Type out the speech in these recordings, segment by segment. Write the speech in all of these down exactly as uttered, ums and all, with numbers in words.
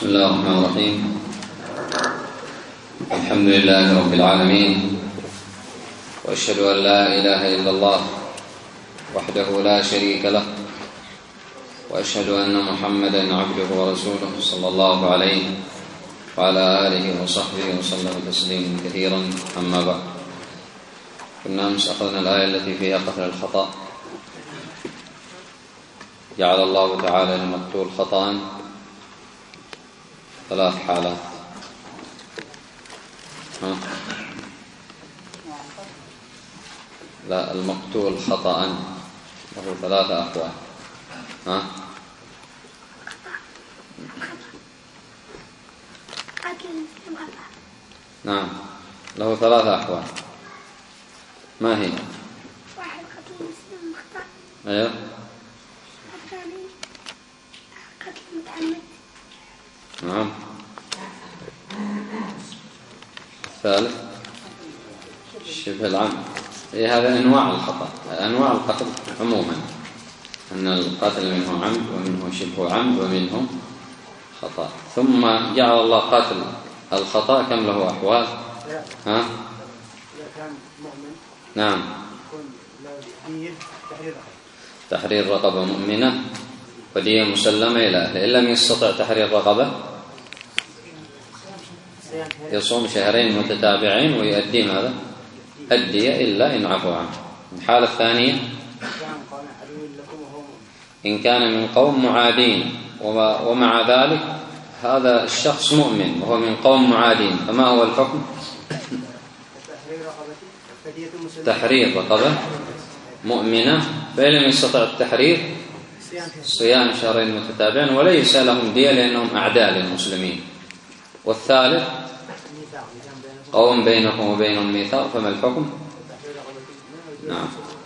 بسم الله الرحمن الرحيم. الحمد لله رب العالمين، وأشهد أن لا إله إلا الله وحده لا شريك له، وأشهد أن محمدا عبده ورسوله صلى الله عليه وعلى آله وصحبه وسلم تسليما كثيرا. أما بعد، كنا أمس أخذنا الآية التي فيها قتل الخطأ. جعل الله تعالى للمقتول خطأ ثلاث حالات. ها؟ لا، المقتول خطأ له ثلاثة أحوال. ها؟ نعم، له ثلاثة أحوال. ما هي؟ واحد قتل مسلم خطأ. أيوه. الثاني قتل متعمد. نعم. الثالث شبه العمد. إيه، هذا أنواع الخطأ، أنواع القتل عموما، أن القتل منه عمد ومنه شبه عمد ومنه خطأ. ثم جعل الله قتل الخطأ كم له أحوال؟ ها؟ إذا كان مؤمن نعم، يكون له دية تحرير رقبة. تحرير رقبة مؤمنة ودية مسلمة إلى أهله. إن لم يستطع تحرير رقبة يصوم شهرين متتابعين ويؤدي ماذا؟ الدية، إلا إن عفوا عنه. الحالة الثانية إن كان من قوم معادين ومع ذلك هذا الشخص مؤمن وهو من قوم معادين، فما هو الحكم؟ تحرير رقبة مؤمنة، فإن لم يستطع التحرير صيام شهرين متتابعين وليس لهم دية لأنهم أعداء للمسلمين. والثالث قوم بينكم وبينهم ميثاق، فما الحكم؟ نعم،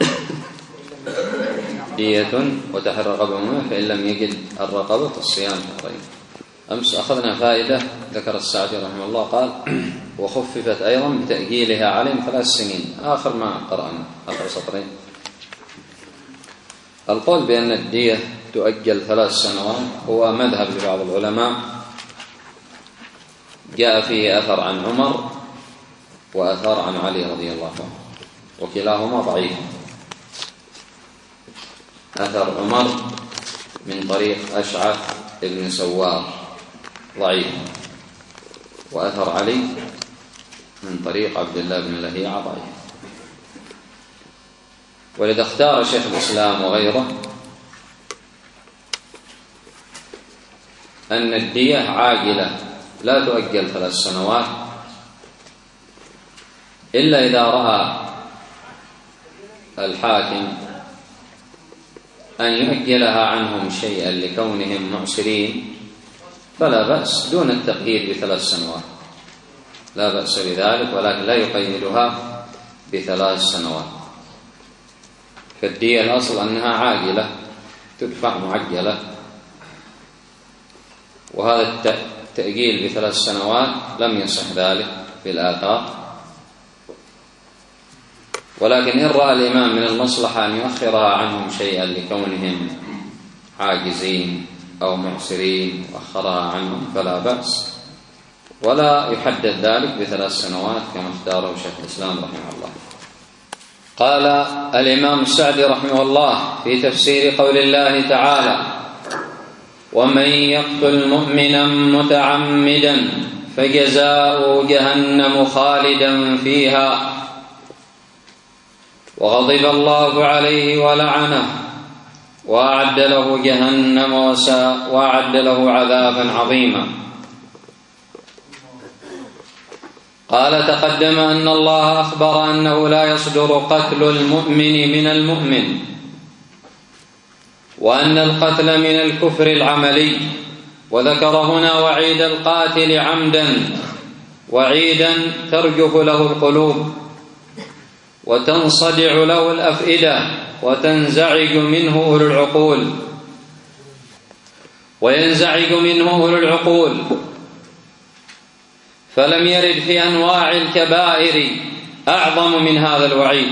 دية وتحرير رقبة مؤمنة، فإن لم يجد الرقبة فالصيام شهرين. أمس أخذنا فائدة ذكر السعدي رحمه الله، قال وخففت أيضا بتأجيلها عليهم ثلاث سنين. آخر ما قرأنا آخر سطرين، القول بأن الدية تؤجل ثلاث سنوات هو مذهب لبعض العلماء، جاء فيه أثر عن عمر وأثر عن علي رضي الله عنه، وكلاهما ضعيف. أثر عمر من طريق أشعث بن سوار ضعيف، وأثر علي من طريق عبد الله بن لهيعة ضعيف. ولذا اختار شيخ الإسلام وغيره أن الدية عاجلة لا تؤجل ثلاث سنوات إلا إذا رأى الحاكم أن يؤجلها عنهم شيئا لكونهم معسرين فلا بأس، دون التقييد بثلاث سنوات لا بأس بذلك، ولكن لا يقيدها بثلاث سنوات. فالدية الأصل أنها عاجلة تدفع معجلة، وهذا التأجيل بثلاث سنوات لم يصح ذلك في الآثار. ولكن إن رأى الإمام من المصلحة أن يؤخرها عنهم شيئا لكونهم عاجزين أو معسرين وأخرها عنهم فلا بأس، ولا يحدد ذلك بثلاث سنوات كما اختاره شيخ الإسلام رحمه الله. قال الإمام السعدي رحمه الله في تفسير قول الله تعالى ومن يقتل مؤمنا متعمدا فجزاؤه جهنم خالدا فيها وغضب الله عليه ولعنه وأعد له جهنم وساء وأعد له عذابا عظيما. قال تقدم أن الله أخبر أنه لا يصدر قتل المؤمن من المؤمن، وأن القتل من الكفر العملي، وذكر هنا وعيد القاتل عمدا، وعيدا ترجف له القلوب وتنصدع له الأفئدة وتنزعج منه أولو العقول وينزعج منه أولو العقول. فلم يرد في أنواع الكبائر أعظم من هذا الوعيد،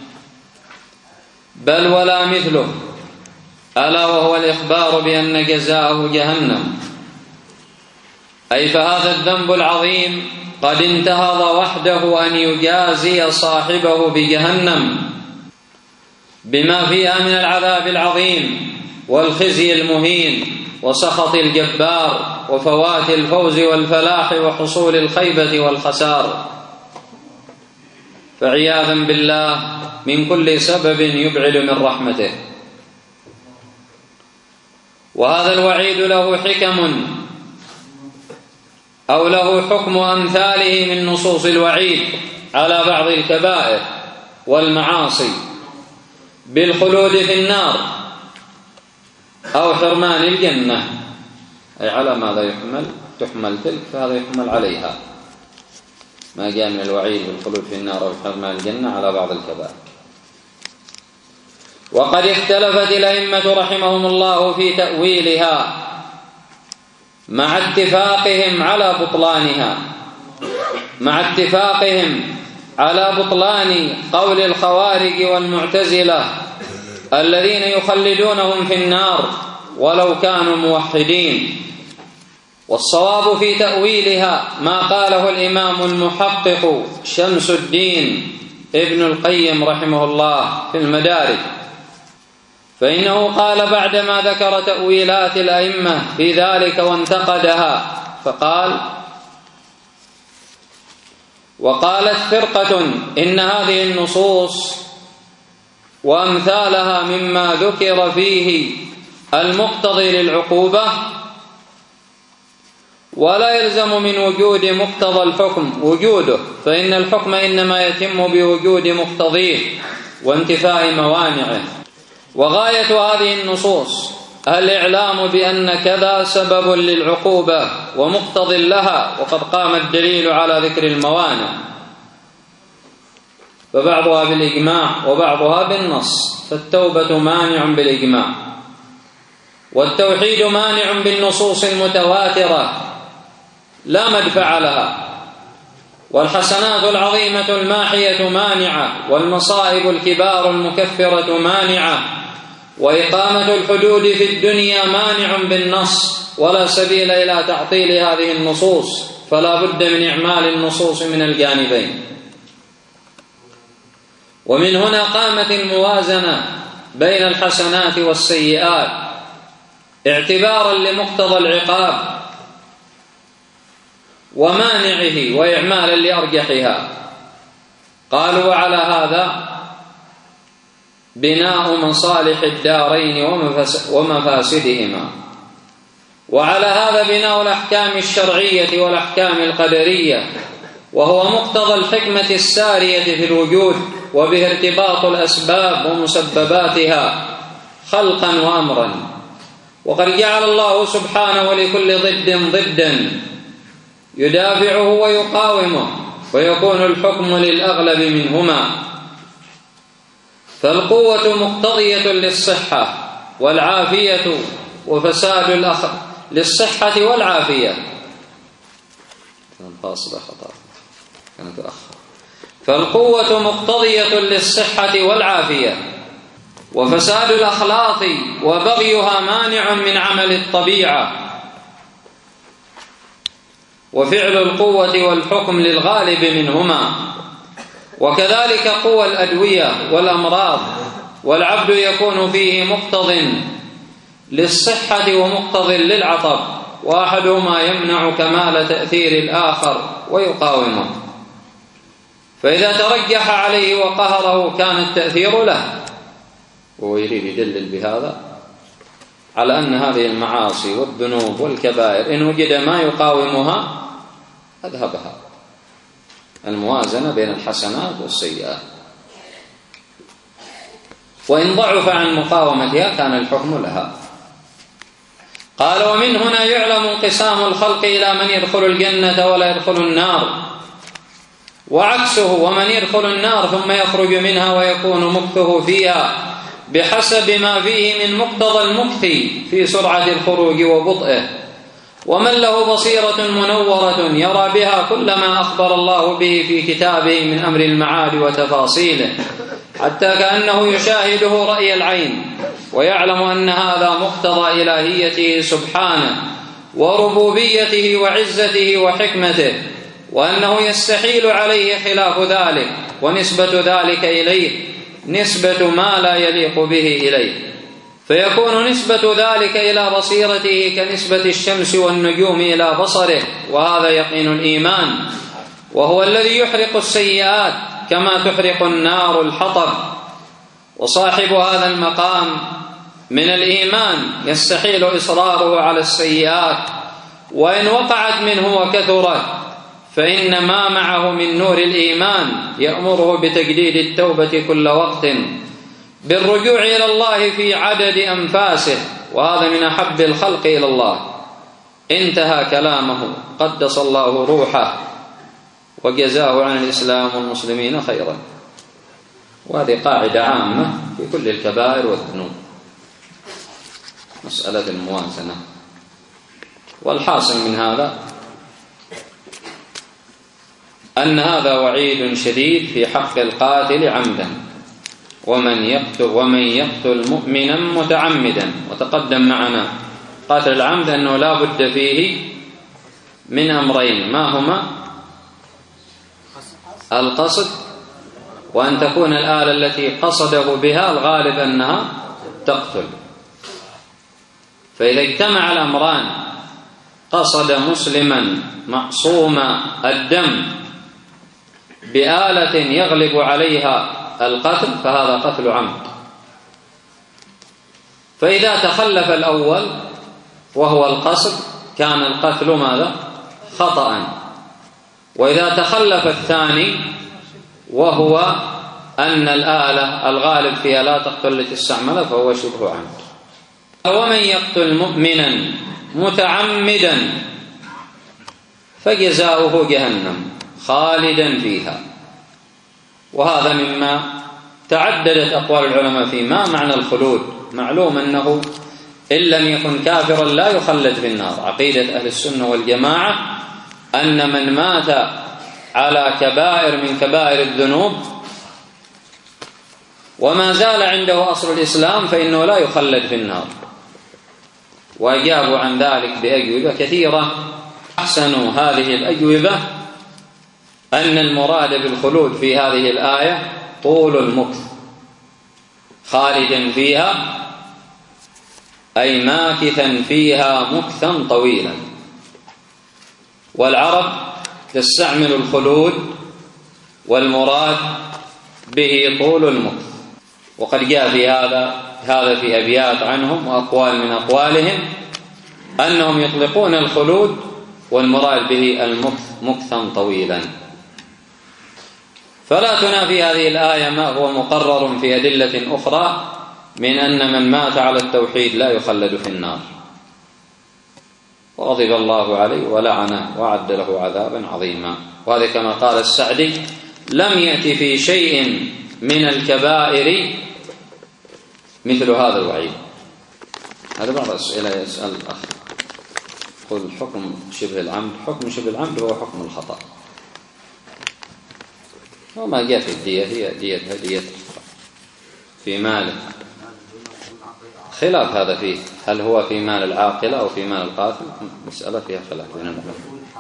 بل ولا مثله، ألا وهو الإخبار بأن جزاءه جهنم. أي فهذا الذنب العظيم قد انتهض وحده أن يجازي صاحبه بجهنم بما فيها من العذاب العظيم والخزي المهين وسخط الجبار وفوات الفوز والفلاح وحصول الخيبة والخسار، فعياذا بالله من كل سبب يبعد من رحمته. وهذا الوعيد له حكم أو له حكم أمثاله من نصوص الوعيد على بعض الكبائر والمعاصي بالخلود في النار أو حرمان الجنة، أي على ماذا يحمل؟ تحمل تلك فهذا يحمل عليها، ما جاء من الوعيد بالخلود في النار أو حرمان الجنة على بعض الكبائر. وقد اختلفت الأئمة رحمهم الله في تأويلها مع اتفاقهم على بطلانها مع اتفاقهم على بطلان قول الخوارج والمعتزلة الذين يخلدونهم في النار ولو كانوا موحدين. والصواب في تأويلها ما قاله الإمام المحقق شمس الدين ابن القيم رحمه الله في المدارج، فإنه قال بعدما ذكر تأويلات الأئمة في ذلك وانتقدها فقال: وقالت فرقة إن هذه النصوص وأمثالها مما ذكر فيه المقتضي للعقوبة، ولا يلزم من وجود مقتضى الحكم وجوده، فإن الحكم إنما يتم بوجود مقتضيه وانتفاء موانعه. وغاية هذه النصوص الإعلام بأن كذا سبب للعقوبة ومقتض لها، وقد قام الدليل على ذكر الموانع، فبعضها بالإجماع وبعضها بالنص. فالتوبة مانع بالإجماع، والتوحيد مانع بالنصوص المتواترة لا مدفع لها، والحسنات العظيمة الماحية مانعة، والمصائب الكبار المكفرة مانعة، وإقامة الحدود في الدنيا مانع بالنص، ولا سبيل إلى تعطيل هذه النصوص، فلا بد من إعمال النصوص من الجانبين. ومن هنا قامت الموازنة بين الحسنات والسيئات اعتبارا لمقتضى العقاب ومانعه وإعمالا لأرجحها. قالوا: وعلى هذا بناء مصالح الدارين ومفاسدهما، وعلى هذا بناء الأحكام الشرعية والأحكام القدرية، وهو مقتضى الحكمة السارية في الوجود، وبه ارتباط الأسباب ومسبباتها خلقا وأمرا. وقد جعل الله سبحانه لكل ضد ضدا يدافعه ويقاومه، ويكون الحكم للأغلب منهما. فالقوة مقتضية للصحة والعافية، وفساد الأخ للصحة والعافية. فالقوة مقتضية للصحة والعافية، وفساد الأخلاق وبغيها مانع من عمل الطبيعة، وفعل القوة والحكم للغالب منهما. وكذلك قوى الأدوية والأمراض، والعبد يكون فيه مقتض للصحة ومقتض للعطب، وأحدهما يمنع كمال تأثير الآخر ويقاومه، فإذا ترجح عليه وقهره كان التأثير له. وهو يريد يدلل بهذا على أن هذه المعاصي والذنوب والكبائر إن وجد ما يقاومها أذهبها، الموازنة بين الحسنات والسيئات. وإن ضعف عن مقاومتها كان الحكم لها. قال: ومن هنا يعلم انقسام الخلق إلى من يدخل الجنة ولا يدخل النار، وعكسه، ومن يدخل النار ثم يخرج منها ويكون مكثه فيها بحسب ما فيه من مقتضى المكث في سرعة الخروج وبطئه. ومن له بصيرة منورة يرى بها كل ما أخبر الله به في كتابه من أمر المعاد وتفاصيله، حتى كأنه يشاهده رأي العين، ويعلم أن هذا مقتضى إلهيته سبحانه، وربوبيته وعزته وحكمته، وأنه يستحيل عليه خلاف ذلك، ونسبة ذلك إليه نسبة ما لا يليق به إليه، فيكون نسبة ذلك إلى بصيرته كنسبة الشمس والنجوم إلى بصره، وهذا يقين الإيمان، وهو الذي يحرق السيئات كما تحرق النار الحطب. وصاحب هذا المقام من الإيمان يستحيل إصراره على السيئات، وإن وقعت منه وكثرت، فإن ما معه من نور الإيمان يأمره بتجديد التوبة كل وقت، بالرجوع إلى الله في عدد أنفاسه، وهذا من أحب الخلق إلى الله. انتهى كلامه قدس الله روحه وجزاه عن الإسلام والمسلمين خيرا. وهذه قاعدة عامة في كل الكبائر والذنوب، مسألة الموازنة. والحاصل من هذا أن هذا وعيد شديد في حق القاتل عمدا، ومن يقتل ومن يقتل مؤمنا متعمدا. وتقدم معنا قاتل العمد أنه لا بد فيه من أمرين، ما هما؟ القصد، وأن تكون الآلة التي قصده بها الغالب أنها تقتل. فإذا اجتمع الأمران، قصد مسلما معصوم الدم بآلة يغلب عليها القتل، فهذا قتل عمد. فإذا تخلف الأول وهو القصد كان القتل ماذا؟ خطأ. وإذا تخلف الثاني وهو أن الآلة الغالب فيها لا تقتل التي استعملها فهو شبه عمد. ومن يقتل مؤمنا متعمدا فجزاؤه جهنم خالدا فيها. وهذا مما تعددت أقوال العلماء فيه. ما معنى الخلود؟ معلوم أنه إن لم يكن كافرا لا يخلد في النار. عقيدة أهل السنة والجماعة أن من مات على كبائر من كبائر الذنوب وما زال عنده أصل الإسلام فإنه لا يخلد في النار. وأجابوا عن ذلك بأجوبة كثيرة. أحسنوا هذه الأجوبة أن المراد بالخلود في هذه الآية طول المكث، خالدا فيها أي ماكثا فيها مكثا طويلا. والعرب تستعمل الخلود والمراد به طول المكث. وقد جاء في هذا هذا في أبيات عنهم وأقوال من أقوالهم أنهم يطلقون الخلود والمراد به المكث مكثا طويلا. فلا تنافي هذه الآية ما هو مقرر في أدلة أخرى من أن من مات على التوحيد لا يخلد في النار. وغضب الله عليه ولعنه وأعد له عذابا عظيما. وهذا كما قال السعدي: لم يأتي في شيء من الكبائر مثل هذا الوعيد. هذا بعض الأسئلة يسأل الأخ: قل حكم شبه العمد. حكم شبه العمد هو حكم الخطأ، وما جاء في الدية هي دية هدية في ماله. خلاف هذا فيه، هل هو في مال العاقلة أو في مال القاتل؟ مسألة فيها خلاف بين العلماء.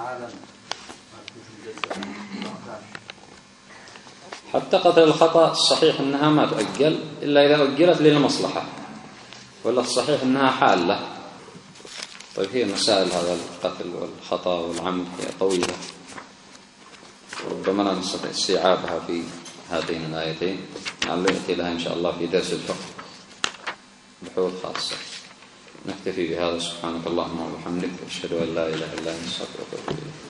حتى قتل الخطأ الصحيح أنها ما تؤجل إلا إذا أجلت للمصلحة، ولا الصحيح أنها حالة. طيب هي مسائل هذا القتل والخطأ والعمد هي طويلة، وربما لا نستطيع استيعابها في هاتين الآيتين، لعل يأتي لها إن شاء الله في درس الفقه بحوث خاصة. نكتفي بهذا. سبحانك اللهم وبحمدك، أشهد أن لا إله إلا أنت، أستغفرك وأتوب إليك.